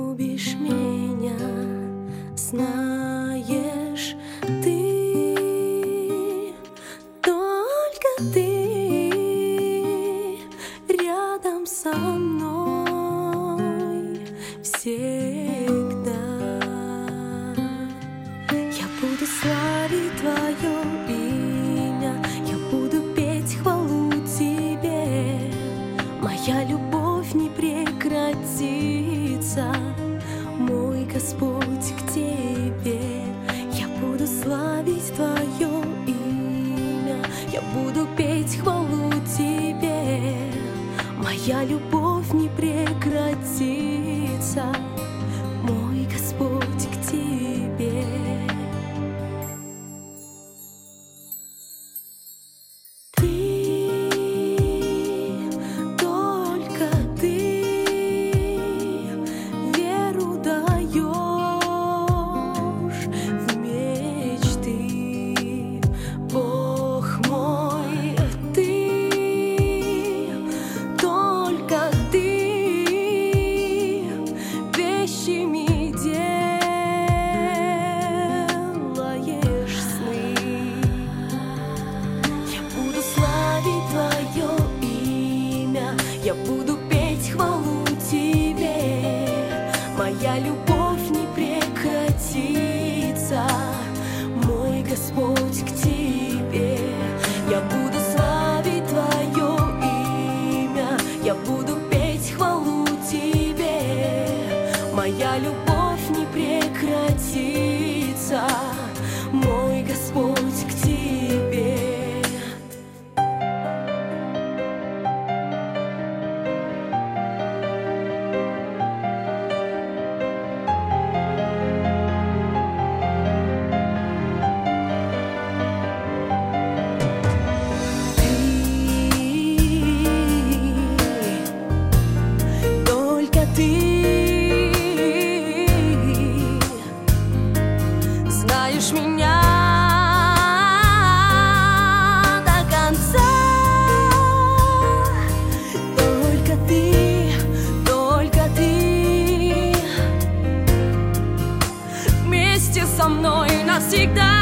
любишь меня, знаешь ты, только ты рядом со мной всегда. Я буду славить твое имя, я буду петь хвалу тебе. Моя любовь не прекратится, мой Господь, к тебе. Я буду славить твое имя, я буду петь хвалу тебе. Моя любовь не прекратится, мой Господь, к тебе. Я буду петь хвалу тебе, моя любовь не прекратится, мой Господь, к тебе. Я буду славить твое имя, я буду петь хвалу тебе, моя любовь не прекратится, мой Господь, к тебе. Знаешь меня до конца, только ты вместе со мной навсегда.